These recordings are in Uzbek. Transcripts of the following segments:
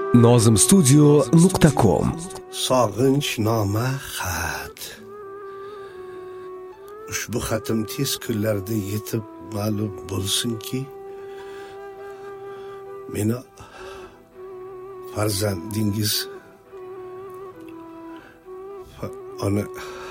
nozimstudio.com. Sog'inchnoma xat. Ushbu xatim tez kunlarda yetib ma'lum bo'lsinki, meni farzandingiz ona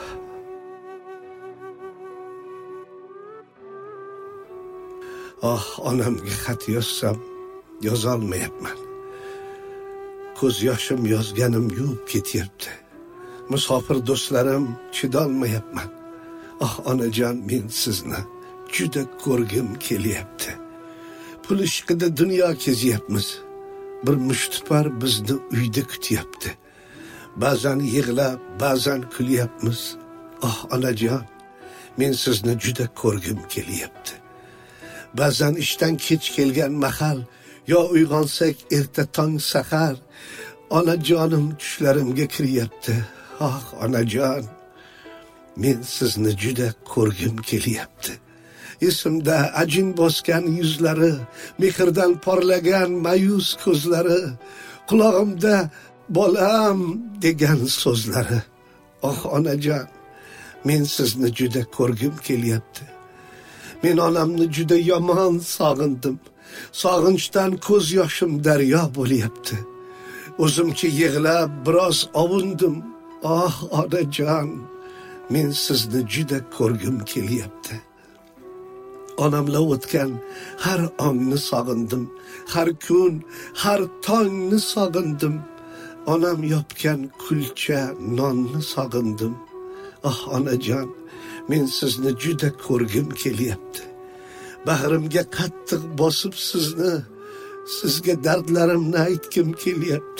onamga xat yozsam yozolmayapman. Ko'z yoshim yozganim yuvib ketyapti. Musofir do'stlarim chidolmayapman. Onajon, men sizni juda ko'rgim kelyapti. Pul ishqida dunyo kezyapmiz. Bir mushtipar bizni uyda kutyapti. Ba'zan yig'lab, ba'zan kulyapmiz. Onajon, men sizni juda ko'rgim kelyapti. Ba'zan ishdan kech kelgan mahal, yo uyg'onsak erta tong sahar, onajonim tushlarimga kiryapti. Onajon, men sizni juda ko'rgim kelyapti. Esimda ajin bosgan yuzlari, mehrdan porlagan mayus ko'zlari, qulog'imda bolam degan so'zlari. Onajon, men sizni juda ko'rgim kelyapti. Men onamni juda yomon sog'indim. Sog'inchdan ko'z yoshim daryo bo'lyapti. O'zimcha yig'lab biroz ovundim. Onajon, men sizni juda ko'rgim kelyapti. Onamla o'tgan har ongni sog'indim. Har kun, har tongni sog'indim. Onam yopgan kulcha nonni sog'indim. Onajon, men sizni juda ko'rgim kelyapti. Bag'rimga qattiq bosib sizni, sizga dardlarimni aytgim kelyapti.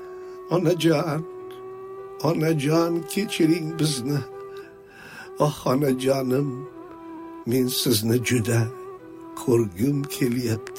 Onajon, kechiring bizni. Onajonim, men sizni juda ko'rgim kelyapti.